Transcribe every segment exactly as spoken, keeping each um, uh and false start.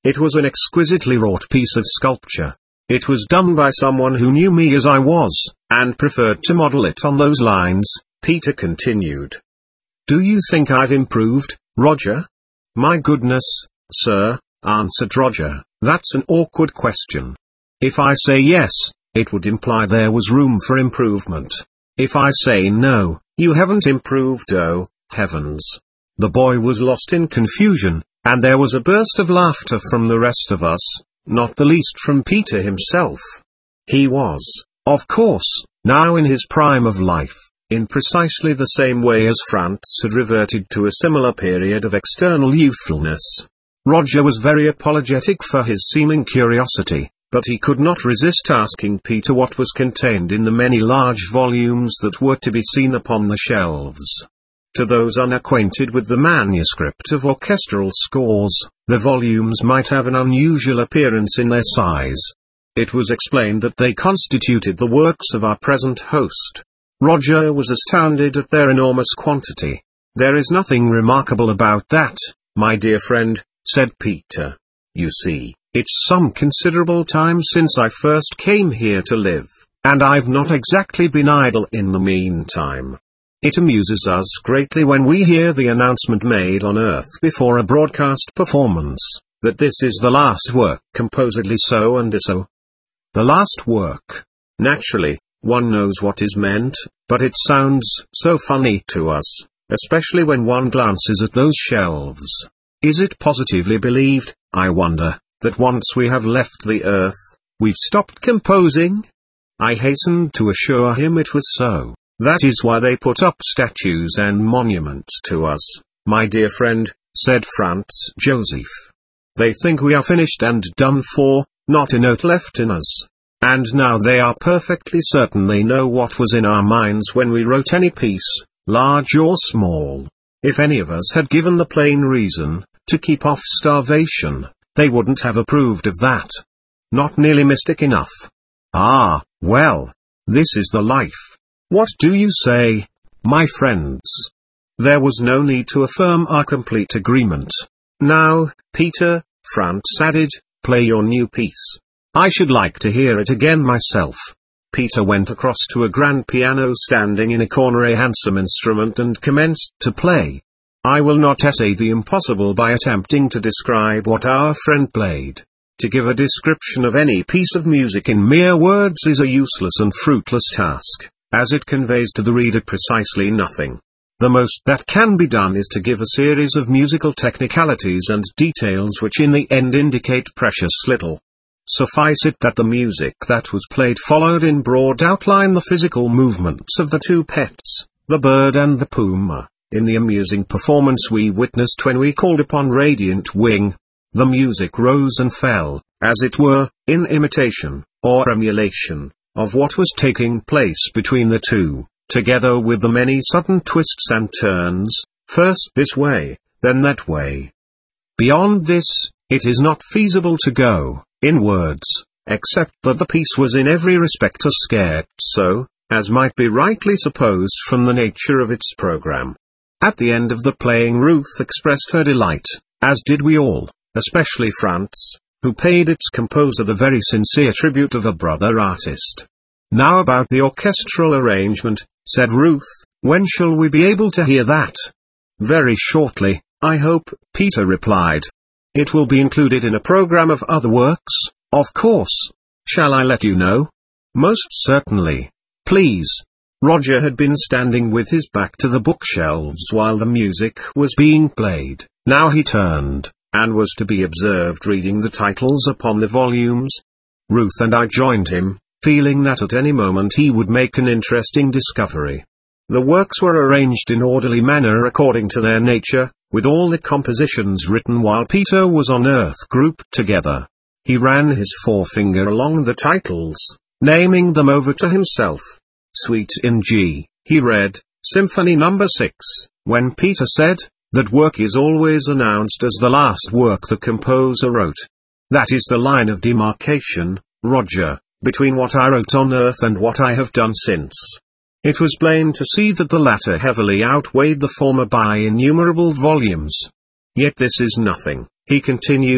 It was an exquisitely wrought piece of sculpture. It was done by someone who knew me as I was, and preferred to model it on those lines, Peter continued. Do you think I've improved, Roger? My goodness, sir, answered Roger, that's an awkward question. If I say yes, it would imply there was room for improvement. If I say no, you haven't improved. Oh, heavens. The boy was lost in confusion, and there was a burst of laughter from the rest of us, not the least from Peter himself. He was, of course, now in his prime of life, in precisely the same way as Franz had reverted to a similar period of external youthfulness. Roger was very apologetic for his seeming curiosity, but he could not resist asking Peter what was contained in the many large volumes that were to be seen upon the shelves. To those unacquainted with the manuscript of orchestral scores, the volumes might have an unusual appearance in their size. It was explained that they constituted the works of our present host. Roger was astounded at their enormous quantity. There is nothing remarkable about that, my dear friend, said Peter. You see, it's some considerable time since I first came here to live, and I've not exactly been idle in the meantime. It amuses us greatly when we hear the announcement made on Earth before a broadcast performance, that this is the last work composedly so and so. The last work. Naturally, one knows what is meant, but it sounds so funny to us, especially when one glances at those shelves. Is it positively believed, I wonder, that once we have left the Earth, we've stopped composing? I hastened to assure him it was so. That is why they put up statues and monuments to us, my dear friend, said Franz Joseph. They think we are finished and done for, not a note left in us. And now they are perfectly certain they know what was in our minds when we wrote any piece, large or small. If any of us had given the plain reason, to keep off starvation, they wouldn't have approved of that. Not nearly mystic enough. Ah, well, this is the life. What do you say, my friends? There was no need to affirm our complete agreement. Now, Peter, Franz added, play your new piece. I should like to hear it again myself. Peter went across to a grand piano standing in a corner, a handsome instrument, and commenced to play. I will not essay the impossible by attempting to describe what our friend played. To give a description of any piece of music in mere words is a useless and fruitless task, as it conveys to the reader precisely nothing. The most that can be done is to give a series of musical technicalities and details which in the end indicate precious little. Suffice it that the music that was played followed in broad outline the physical movements of the two pets, the bird and the puma, in the amusing performance we witnessed when we called upon Radiant Wing. The music rose and fell, as it were, in imitation, or emulation, of what was taking place between the two, together with the many sudden twists and turns, first this way, then that way. Beyond this, it is not feasible to go, in words, except that the piece was in every respect a scherzo, as might be rightly supposed from the nature of its program. At the end of the playing Ruth expressed her delight, as did we all, especially Franz, who paid its composer the very sincere tribute of a brother artist. Now about the orchestral arrangement, said Ruth, when shall we be able to hear that? Very shortly, I hope, Peter replied. It will be included in a program of other works, of course. Shall I let you know? Most certainly. Please. Roger had been standing with his back to the bookshelves while the music was being played. Now he turned, and was to be observed reading the titles upon the volumes. Ruth and I joined him, feeling that at any moment he would make an interesting discovery. The works were arranged in orderly manner according to their nature, with all the compositions written while Peter was on Earth grouped together. He ran his forefinger along the titles, naming them over to himself. Suite in G, he read, Symphony number six, when Peter said, that work is always announced as the last work the composer wrote. That is the line of demarcation, Roger, between what I wrote on Earth and what I have done since. It was plain to see that the latter heavily outweighed the former by innumerable volumes. Yet this is nothing, he continued,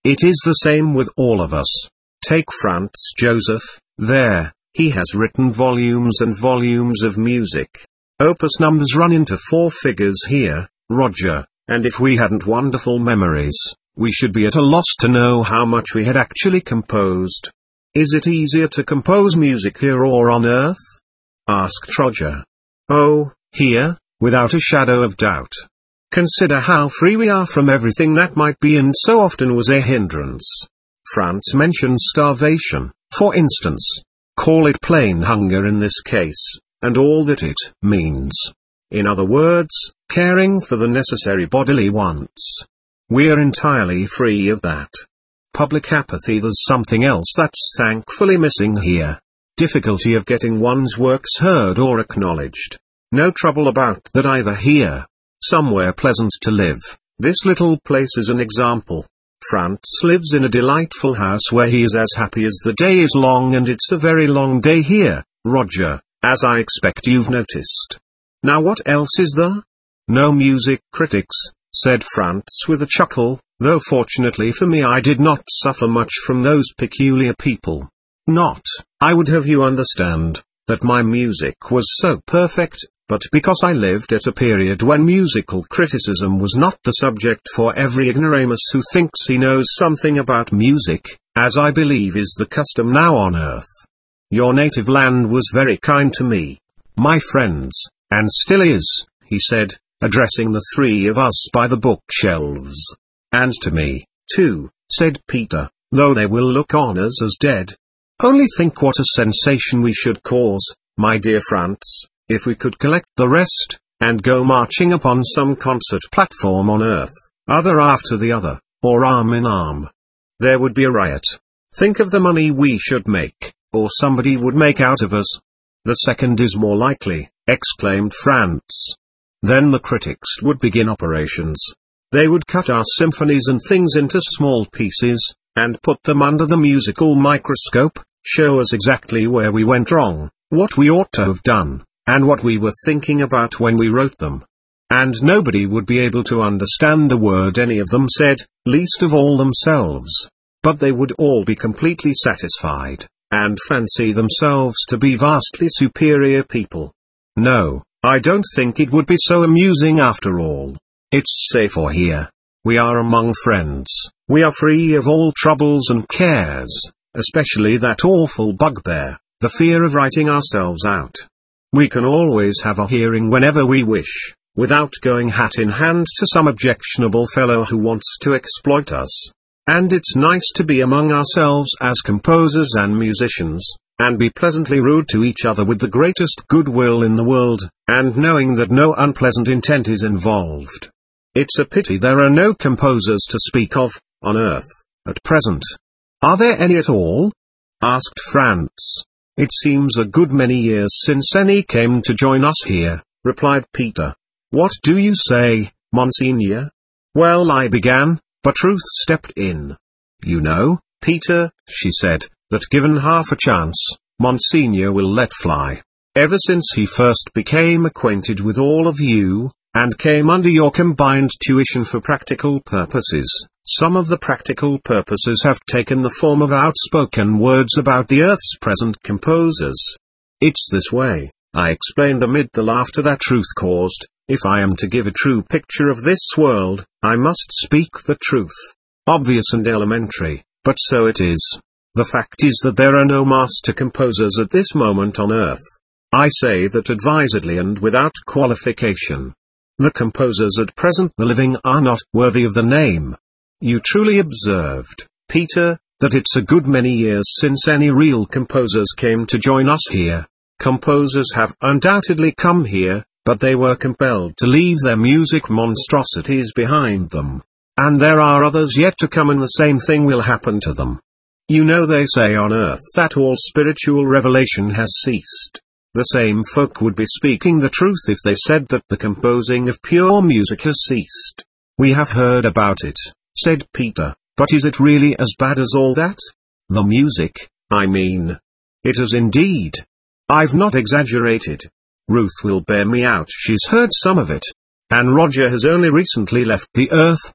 It is the same with all of us. Take Franz Joseph, there, he has written volumes and volumes of music. Opus numbers run into four figures here, Roger, and if we hadn't wonderful memories, we should be at a loss to know how much we had actually composed. Is it easier to compose music here or on Earth? Asked Roger. Oh, here, without a shadow of doubt. Consider how free we are from everything that might be and so often was a hindrance. Franz mentioned starvation, for instance. Call it plain hunger in this case, and all that it means. In other words, caring for the necessary bodily wants. We're entirely free of that. Public apathy, there's something else that's thankfully missing here. Difficulty of getting one's works heard or acknowledged. No trouble about that either here. Somewhere pleasant to live. This little place is an example. Franz lives in a delightful house where he is as happy as the day is long, and it's a very long day here, Roger, as I expect you've noticed. Now what else is there? No music critics, said Franz with a chuckle, though fortunately for me I did not suffer much from those peculiar people. Not, I would have you understand, that my music was so perfect, but because I lived at a period when musical criticism was not the subject for every ignoramus who thinks he knows something about music, as I believe is the custom now on earth. Your native land was very kind to me, my friends, and still is, he said, addressing the three of us by the bookshelves. And to me, too, said Peter, though they will look on us as dead. Only think what a sensation we should cause, my dear Franz, if we could collect the rest, and go marching upon some concert platform on earth, other after the other, or arm in arm. There would be a riot. Think of the money we should make, or somebody would make out of us. The second is more likely, exclaimed Franz. Then the critics would begin operations. They would cut our symphonies and things into small pieces, and put them under the musical microscope, show us exactly where we went wrong, what we ought to have done, and what we were thinking about when we wrote them. And nobody would be able to understand a word any of them said, least of all themselves. But they would all be completely satisfied, and fancy themselves to be vastly superior people. No, I don't think it would be so amusing after all. It's safer here. We are among friends. We are free of all troubles and cares, especially that awful bugbear, the fear of writing ourselves out. We can always have a hearing whenever we wish, without going hat in hand to some objectionable fellow who wants to exploit us. And it's nice to be among ourselves as composers and musicians, and be pleasantly rude to each other with the greatest goodwill in the world, and knowing that no unpleasant intent is involved. It's a pity there are no composers to speak of, on earth, at present. Are there any at all? Asked Franz. It seems a good many years since any came to join us here, replied Peter. What do you say, Monseigneur? Well, I began, but Ruth stepped in. You know, Peter, she said, that given half a chance, Monseigneur will let fly. Ever since he first became acquainted with all of you, and came under your combined tuition for practical purposes, some of the practical purposes have taken the form of outspoken words about the earth's present composers. It's this way, I explained amid the laughter that Ruth caused. If I am to give a true picture of this world, I must speak the truth. Obvious and elementary, but so it is. The fact is that there are no master composers at this moment on earth. I say that advisedly and without qualification. The composers at present the living are not worthy of the name. You truly observed, Peter, that it's a good many years since any real composers came to join us here. Composers have undoubtedly come here, but they were compelled to leave their music monstrosities behind them. And there are others yet to come, and the same thing will happen to them. You know they say on earth that all spiritual revelation has ceased. The same folk would be speaking the truth if they said that the composing of pure music has ceased. We have heard about it, said Peter, but is it really as bad as all that? The music, I mean. It is indeed. I've not exaggerated. Ruth will bear me out, she's heard some of it. And Roger has only recently left the earth.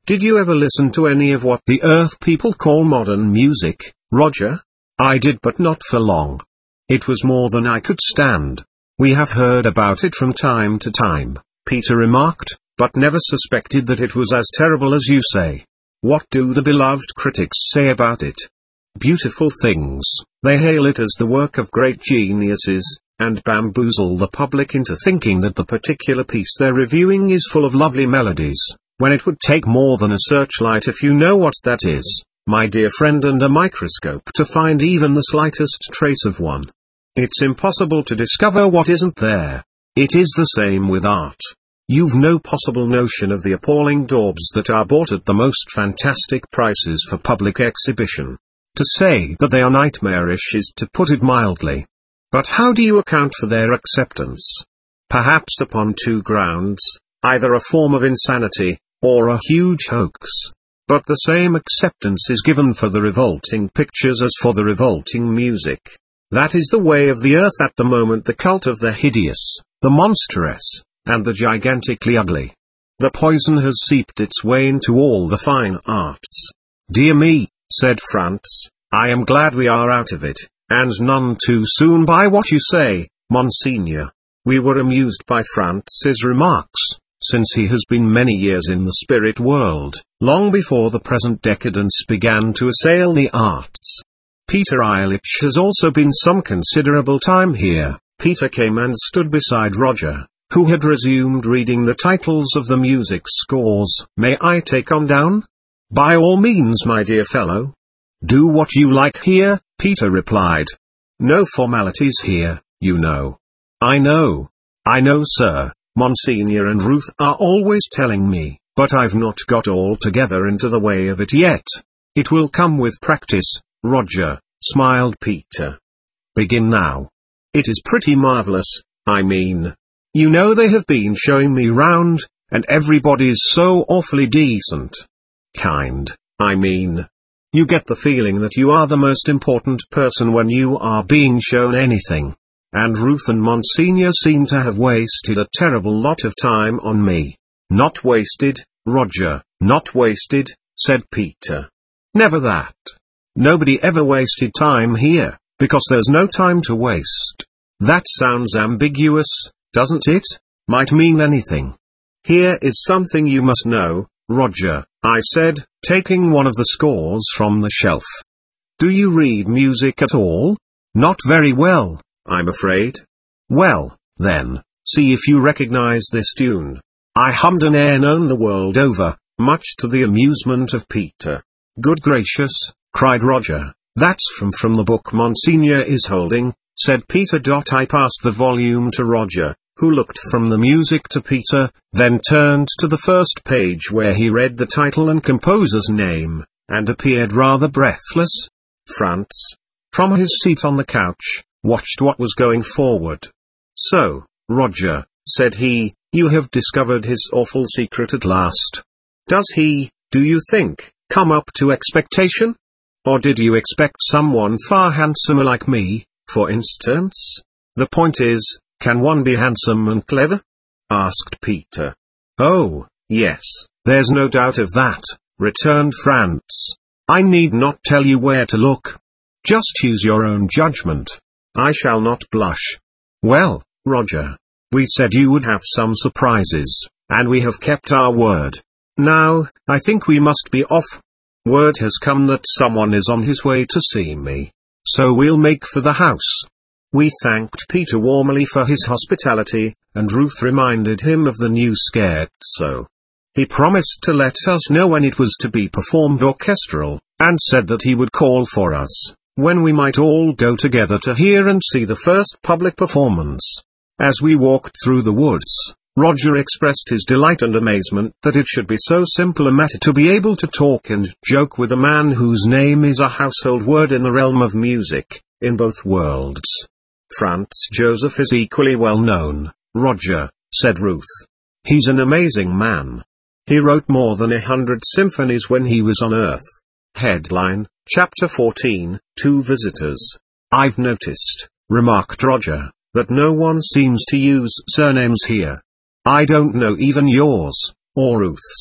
Did you ever listen to any of what the Earth people call modern music, Roger? I did, but not for long. It was more than I could stand. We have heard about it from time to time, Peter remarked, but never suspected that it was as terrible as you say. What do the beloved critics say about it? Beautiful things. They hail it as the work of great geniuses, and bamboozle the public into thinking that the particular piece they're reviewing is full of lovely melodies, when it would take more than a searchlight, if you know what that is, my dear friend, and a microscope to find even the slightest trace of one. It's impossible to discover what isn't there. It is the same with art. You've no possible notion of the appalling daubs that are bought at the most fantastic prices for public exhibition. To say that they are nightmarish is to put it mildly. But how do you account for their acceptance? Perhaps upon two grounds, either a form of insanity, or a huge hoax. But the same acceptance is given for the revolting pictures as for the revolting music. That is the way of the earth at the moment, the cult of the hideous, the monstrous, and the gigantically ugly. The poison has seeped its way into all the fine arts. Dear me, said Franz, I am glad we are out of it, and none too soon by what you say, Monsignor. We were amused by Franz's remarks, since he has been many years in the spirit world, long before the present decadence began to assail the arts. Peter Ilitch has also been some considerable time here. Peter came and stood beside Roger, who had resumed reading the titles of the music scores. May I take on down? By all means, my dear fellow. Do what you like here, Peter replied. No formalities here, you know. I know. I know, sir. Monsignor and Ruth are always telling me, but I've not got altogether into the way of it yet. It will come with practice, Roger, smiled Peter. Begin now. It is pretty marvelous, I mean. You know they have been showing me round, and everybody's so awfully decent. Kind, I mean. You get the feeling that you are the most important person when you are being shown anything. And Ruth and Monsignor seem to have wasted a terrible lot of time on me. Not wasted, Roger, not wasted, said Peter. Never that. Nobody ever wasted time here, because there's no time to waste. That sounds ambiguous, doesn't it? Might mean anything. Here is something you must know, Roger, I said, taking one of the scores from the shelf. Do you read music at all? Not very well, I'm afraid. Well, then, see if you recognize this tune. I hummed an air known the world over, much to the amusement of Peter. Good gracious, cried Roger, that's from from the book Monsignor is holding, said Peter. I passed the volume to Roger, who looked from the music to Peter, then turned to the first page where he read the title and composer's name, and appeared rather breathless. Franz, from his seat on the couch, watched what was going forward. So, Roger, said he, you have discovered his awful secret at last. Does he, do you think, come up to expectation? Or did you expect someone far handsomer like me, for instance? The point is, can one be handsome and clever? Asked Peter. Oh, yes, there's no doubt of that, returned Franz. I need not tell you where to look. Just use your own judgment. I shall not blush. Well, Roger, we said you would have some surprises, and we have kept our word. Now, I think we must be off. Word has come that someone is on his way to see me. So we'll make for the house. We thanked Peter warmly for his hospitality, and Ruth reminded him of the new scherzo. He promised to let us know when it was to be performed orchestral, and said that he would call for us, when we might all go together to hear and see the first public performance. As we walked through the woods, Roger expressed his delight and amazement that it should be so simple a matter to be able to talk and joke with a man whose name is a household word in the realm of music, in both worlds. Franz Joseph is equally well known, Roger, said Ruth. He's an amazing man. He wrote more than a hundred symphonies when he was on Earth. Headline, Chapter fourteen, Two Visitors. I've noticed, remarked Roger, that no one seems to use surnames here. I don't know even yours, or Ruth's.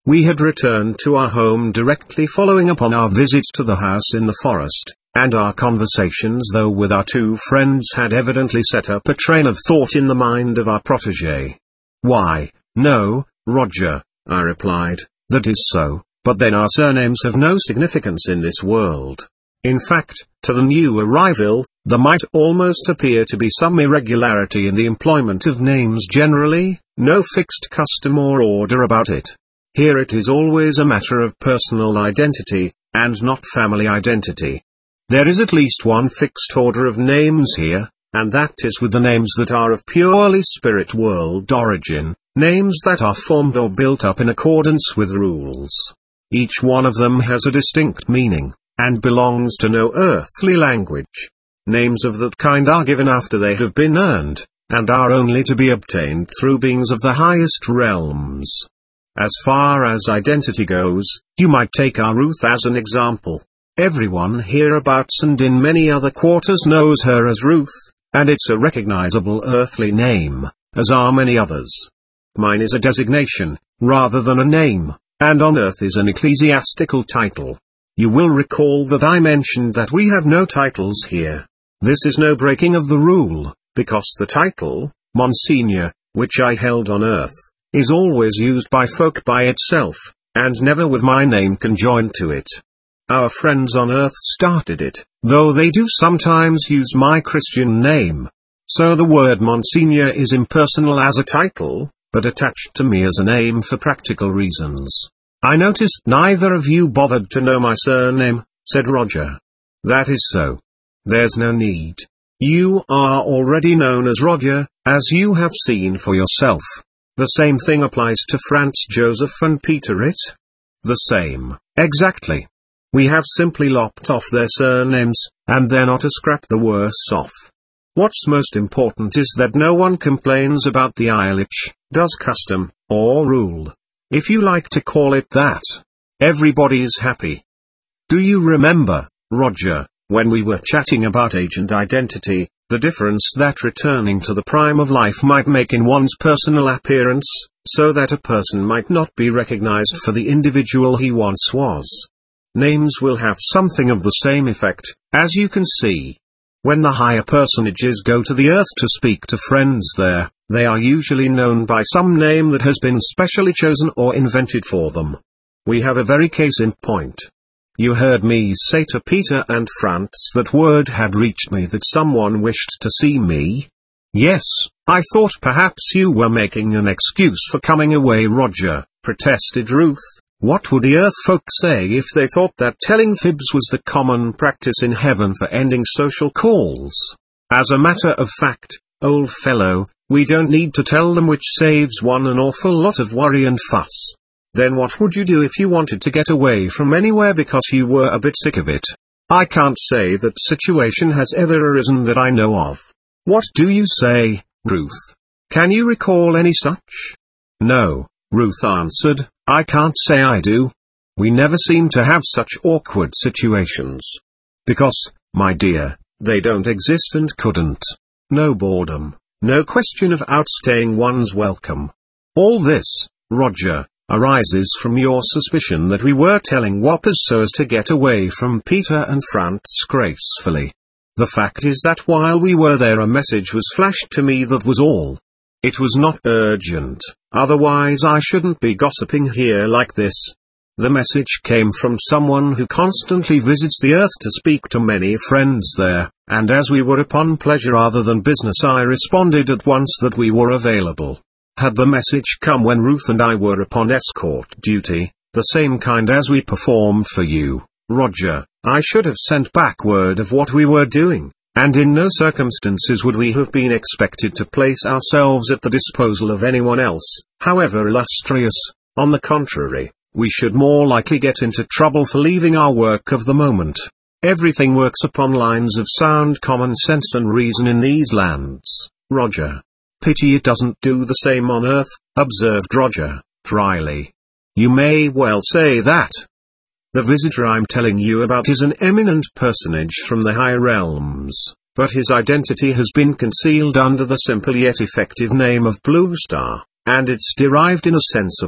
We had returned to our home directly following upon our visit to the house in the forest, and our conversations though with our two friends had evidently set up a train of thought in the mind of our protégé. "Why, no, Roger," I replied, "that is so, but then our surnames have no significance in this world. In fact, to the new arrival, there might almost appear to be some irregularity in the employment of names generally, no fixed custom or order about it. Here it is always a matter of personal identity, and not family identity. There is at least one fixed order of names here, and that is with the names that are of purely spirit world origin, names that are formed or built up in accordance with rules. Each one of them has a distinct meaning, and belongs to no earthly language. Names of that kind are given after they have been earned, and are only to be obtained through beings of the highest realms. As far as identity goes, you might take our Ruth as an example. Everyone hereabouts and in many other quarters knows her as Ruth, and it's a recognizable earthly name, as are many others. Mine is a designation, rather than a name, and on earth is an ecclesiastical title. You will recall that I mentioned that we have no titles here. This is no breaking of the rule, because the title, Monsignor, which I held on earth, is always used by folk by itself, and never with my name conjoined to it. Our friends on earth started it, though they do sometimes use my Christian name. So the word Monsignor is impersonal as a title, but attached to me as a name for practical reasons. I noticed neither of you bothered to know my surname, said Roger. That is so. There's no need. You are already known as Roger, as you have seen for yourself. The same thing applies to Franz Joseph and Peter Ritt. The same, exactly. We have simply lopped off their surnames, and they're not a scrap the worse off. What's most important is that no one complains about the Irish, does custom, or rule. If you like to call it that. Everybody's happy. Do you remember, Roger, when we were chatting about age and identity, the difference that returning to the prime of life might make in one's personal appearance, so that a person might not be recognized for the individual he once was? Names will have something of the same effect, as you can see. When the higher personages go to the earth to speak to friends there, they are usually known by some name that has been specially chosen or invented for them. We have a very case in point. You heard me say to Peter and Franz that word had reached me that someone wished to see me? Yes, I thought perhaps you were making an excuse for coming away, Roger, protested Ruth. What would the earth folk say if they thought that telling fibs was the common practice in heaven for ending social calls? As a matter of fact, old fellow, we don't need to tell them, which saves one an awful lot of worry and fuss. Then what would you do if you wanted to get away from anywhere because you were a bit sick of it? I can't say that situation has ever arisen that I know of. What do you say, Ruth? Can you recall any such? No, Ruth answered, I can't say I do. We never seem to have such awkward situations. Because, my dear, they don't exist and couldn't. No boredom, no question of outstaying one's welcome. All this, Roger, arises from your suspicion that we were telling whoppers so as to get away from Peter and Franz gracefully. The fact is that while we were there a message was flashed to me, that was all. It was not urgent, otherwise I shouldn't be gossiping here like this. The message came from someone who constantly visits the earth to speak to many friends there, and as we were upon pleasure rather than business, I responded at once that we were available. Had the message come when Ruth and I were upon escort duty, the same kind as we performed for you, Roger, I should have sent back word of what we were doing. And in no circumstances would we have been expected to place ourselves at the disposal of anyone else, however illustrious. On the contrary, we should more likely get into trouble for leaving our work of the moment. Everything works upon lines of sound common sense and reason in these lands, Roger. Pity it doesn't do the same on earth, observed Roger, dryly. You may well say that. The visitor I'm telling you about is an eminent personage from the high realms, but his identity has been concealed under the simple yet effective name of Blue Star, and it's derived in a sensible,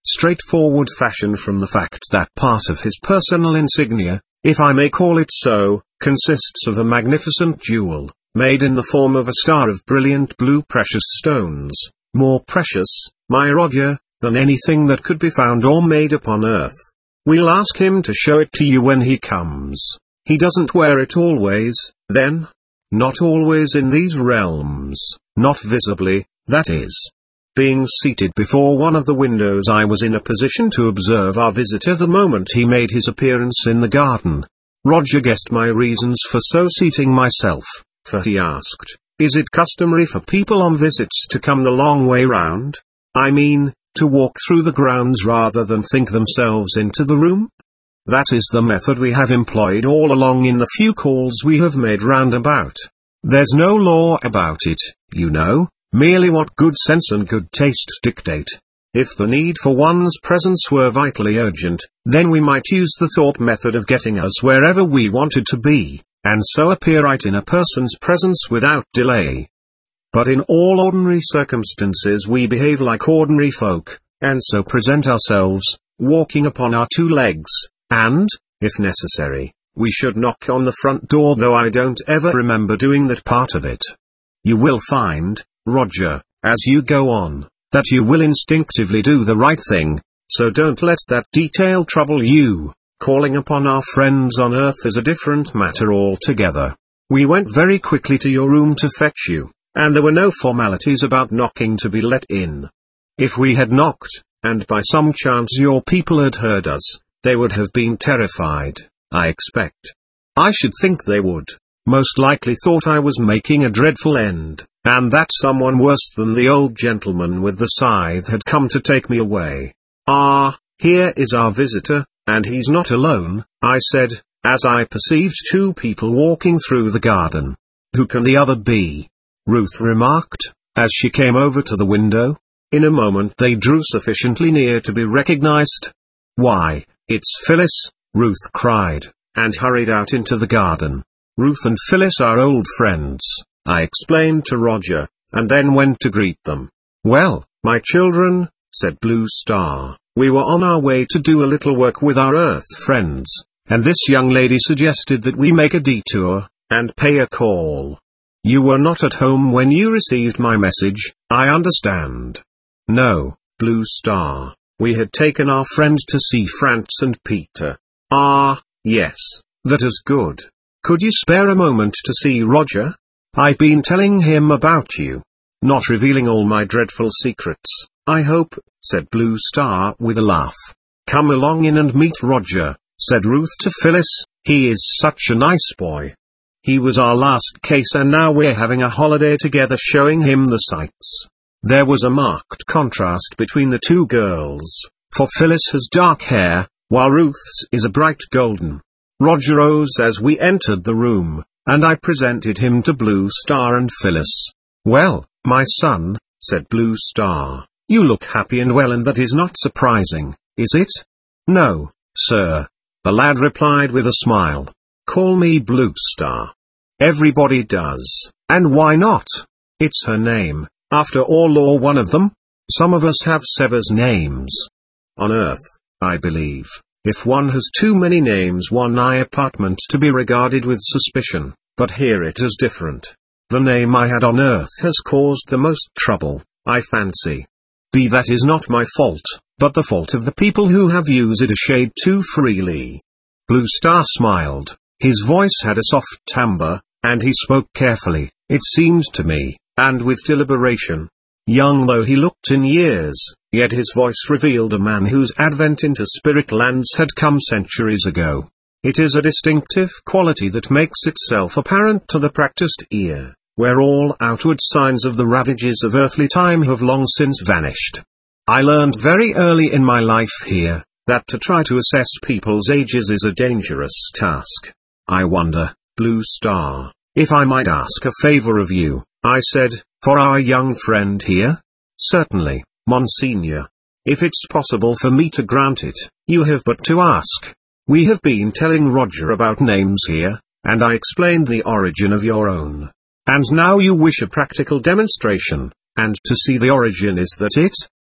straightforward fashion from the fact that part of his personal insignia, if I may call it so, consists of a magnificent jewel, made in the form of a star of brilliant blue precious stones, more precious, my Roger, than anything that could be found or made upon earth. We'll ask him to show it to you when he comes. He doesn't wear it always, then? Not always in these realms, not visibly, that is. Being seated before one of the windows, I was in a position to observe our visitor the moment he made his appearance in the garden. Roger guessed my reasons for so seating myself, for he asked, "Is it customary for people on visits to come the long way round? I mean, to walk through the grounds rather than think themselves into the room?" "That is the method we have employed all along in the few calls we have made round about. There's no law about it, you know, merely what good sense and good taste dictate. If the need for one's presence were vitally urgent, then we might use the thought method of getting us wherever we wanted to be, and so appear right in a person's presence without delay. But in all ordinary circumstances we behave like ordinary folk, and so present ourselves, walking upon our two legs, and, if necessary, we should knock on the front door, though I don't ever remember doing that part of it. You will find, Roger, as you go on, that you will instinctively do the right thing, so don't let that detail trouble you. Calling upon our friends on earth is a different matter altogether. We went very quickly to your room to fetch you, and there were no formalities about knocking to be let in. If we had knocked, and by some chance your people had heard us, they would have been terrified, I expect. I should think they would. Most likely thought I was making a dreadful end, and that someone worse than the old gentleman with the scythe had come to take me away. "Ah, here is our visitor, and he's not alone," I said, as I perceived two people walking through the garden. "Who can the other be?" Ruth remarked, as she came over to the window. In a moment they drew sufficiently near to be recognized. "Why, it's Phyllis," Ruth cried, and hurried out into the garden. Ruth and Phyllis are old friends, I explained to Roger, and then went to greet them. "Well, my children," said Blue Star, "we were on our way to do a little work with our Earth friends, and this young lady suggested that we make a detour, and pay a call. You were not at home when you received my message, I understand." "No, Blue Star, we had taken our friend to see Frantz and Peter." "Ah, yes, that is good. Could you spare a moment to see Roger? I've been telling him about you. Not revealing all my dreadful secrets, I hope," said Blue Star with a laugh. "Come along in and meet Roger," said Ruth to Phyllis, "he is such a nice boy. He was our last case and now we're having a holiday together showing him the sights." There was a marked contrast between the two girls, for Phyllis has dark hair, while Ruth's is a bright golden. Roger rose as we entered the room, and I presented him to Blue Star and Phyllis. "Well, my son," said Blue Star, "you look happy and well, and that is not surprising, is it?" "No, sir," the lad replied with a smile. "Call me Blue Star. Everybody does, and why not? It's her name, after all, or one of them. Some of us have Sever's names. On Earth, I believe, if one has too many names, one eye apartment to be regarded with suspicion, but here it is different. The name I had on Earth has caused the most trouble, I fancy. Be that is not my fault, but the fault of the people who have used it a shade too freely." Blue Star smiled. His voice had a soft timbre, and he spoke carefully, it seemed to me, and with deliberation. Young though he looked in years, yet his voice revealed a man whose advent into spirit lands had come centuries ago. It is a distinctive quality that makes itself apparent to the practiced ear, where all outward signs of the ravages of earthly time have long since vanished. I learned very early in my life here, that to try to assess people's ages is a dangerous task. "I wonder, Blue Star, if I might ask a favor of you," I said, "for our young friend here?" "Certainly, Monsignor. If it's possible for me to grant it, you have but to ask. We have been telling Roger about names here, and I explained the origin of your own. And now you wish a practical demonstration, and to see the origin, is that it?"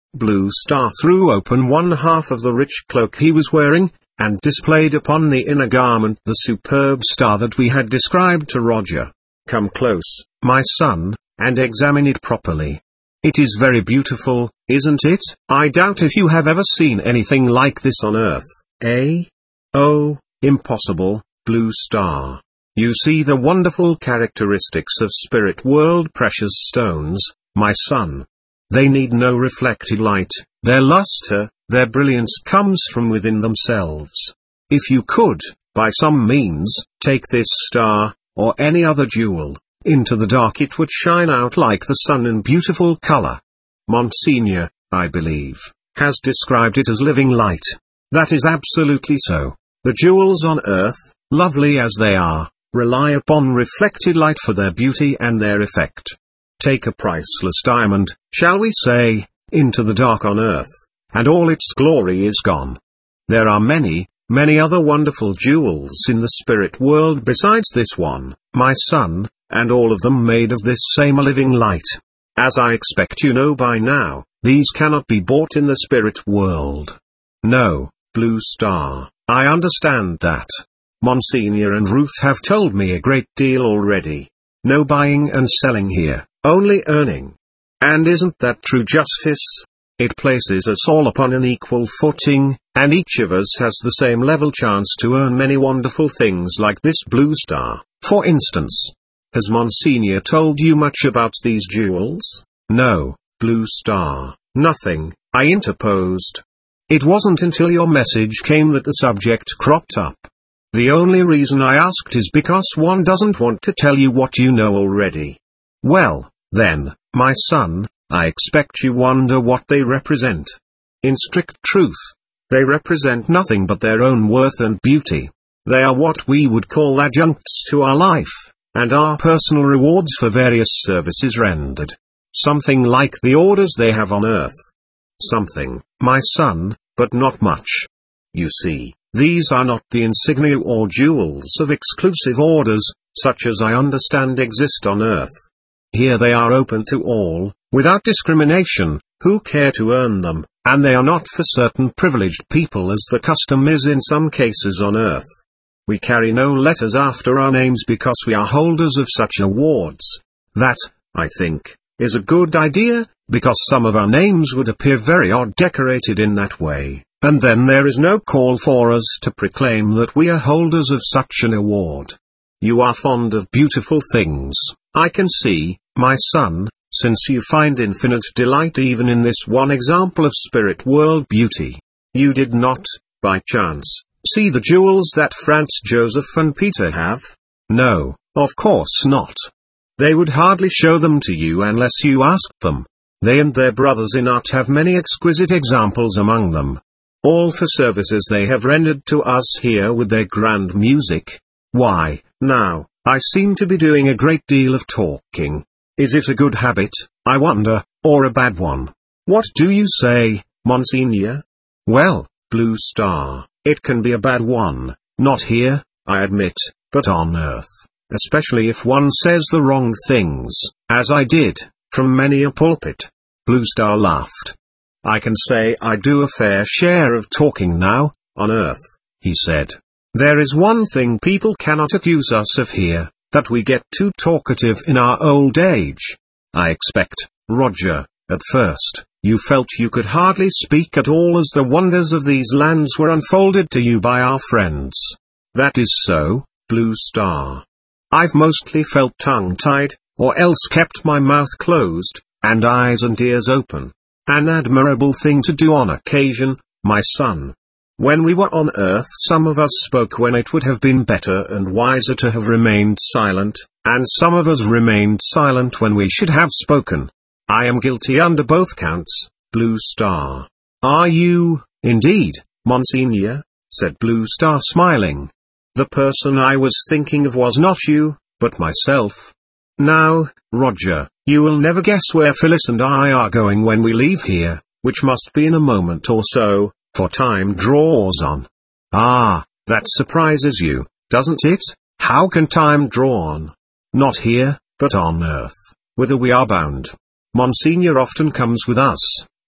Blue Star threw open one half of the rich cloak he was wearing, and displayed upon the inner garment the superb star that we had described to Roger. Come close, my son, and examine it properly. It is very beautiful, isn't it? I doubt if you have ever seen anything like this on Earth, eh? Oh, impossible, Blue Star. You see the wonderful characteristics of spirit world precious stones, my son. They need no reflected light, their luster, their brilliance comes from within themselves. If you could, by some means, take this star, or any other jewel, into the dark, it would shine out like the sun in beautiful color. Monsignor, I believe, has described it as living light. That is absolutely so. The jewels on Earth, lovely as they are, rely upon reflected light for their beauty and their effect. Take a priceless diamond, shall we say, into the dark on Earth, and all its glory is gone. There are many, many other wonderful jewels in the spirit world besides this one, my son, and all of them made of this same living light. As I expect you know by now, these cannot be bought in the spirit world. No, Blue Star, I understand that. Monsignor and Ruth have told me a great deal already. No buying and selling here, only earning. And isn't that true justice? It places us all upon an equal footing, and each of us has the same level chance to earn many wonderful things like this Blue Star, for instance. Has Monsignor told you much about these jewels? No, Blue Star, nothing, I interposed. It wasn't until your message came that the subject cropped up. The only reason I asked is because one doesn't want to tell you what you know already. Well, then, my son, I expect you wonder what they represent. In strict truth, they represent nothing but their own worth and beauty. They are what we would call adjuncts to our life, and our personal rewards for various services rendered. Something like the orders they have on Earth. Something, my son, but not much. You see, these are not the insignia or jewels of exclusive orders, such as I understand exist on Earth. Here they are open to all, without discrimination, who care to earn them, and they are not for certain privileged people as the custom is in some cases on Earth. We carry no letters after our names because we are holders of such awards. That, I think, is a good idea, because some of our names would appear very odd decorated in that way, and then there is no call for us to proclaim that we are holders of such an award. You are fond of beautiful things, I can see, my son, since you find infinite delight even in this one example of spirit world beauty. You did not, by chance, see the jewels that Franz Joseph and Peter have? No, of course not. They would hardly show them to you unless you asked them. They and their brothers in art have many exquisite examples among them. All for services they have rendered to us here with their grand music. Why, now, I seem to be doing a great deal of talking. Is it a good habit, I wonder, or a bad one? What do you say, Monsignor? Well, Blue Star, it can be a bad one, not here, I admit, but on Earth, especially if one says the wrong things, as I did, from many a pulpit. Blue Star laughed. I can say I do a fair share of talking now, on Earth, he said. There is one thing people cannot accuse us of here, that we get too talkative in our old age. I expect, Roger, at first, you felt you could hardly speak at all as the wonders of these lands were unfolded to you by our friends. That is so, Blue Star. I've mostly felt tongue-tied, or else kept my mouth closed, and eyes and ears open. An admirable thing to do on occasion, my son. When we were on Earth some of us spoke when it would have been better and wiser to have remained silent, and some of us remained silent when we should have spoken. I am guilty under both counts, Blue Star. Are you, indeed, Monsignor? Said Blue Star smiling. The person I was thinking of was not you, but myself. Now, Roger, you will never guess where Phyllis and I are going when we leave here, which must be in a moment or so, for time draws on. Ah, that surprises you, doesn't it? How can time draw on? Not here, but on Earth, whither we are bound. Monsignor often comes with us,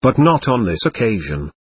But not on this occasion.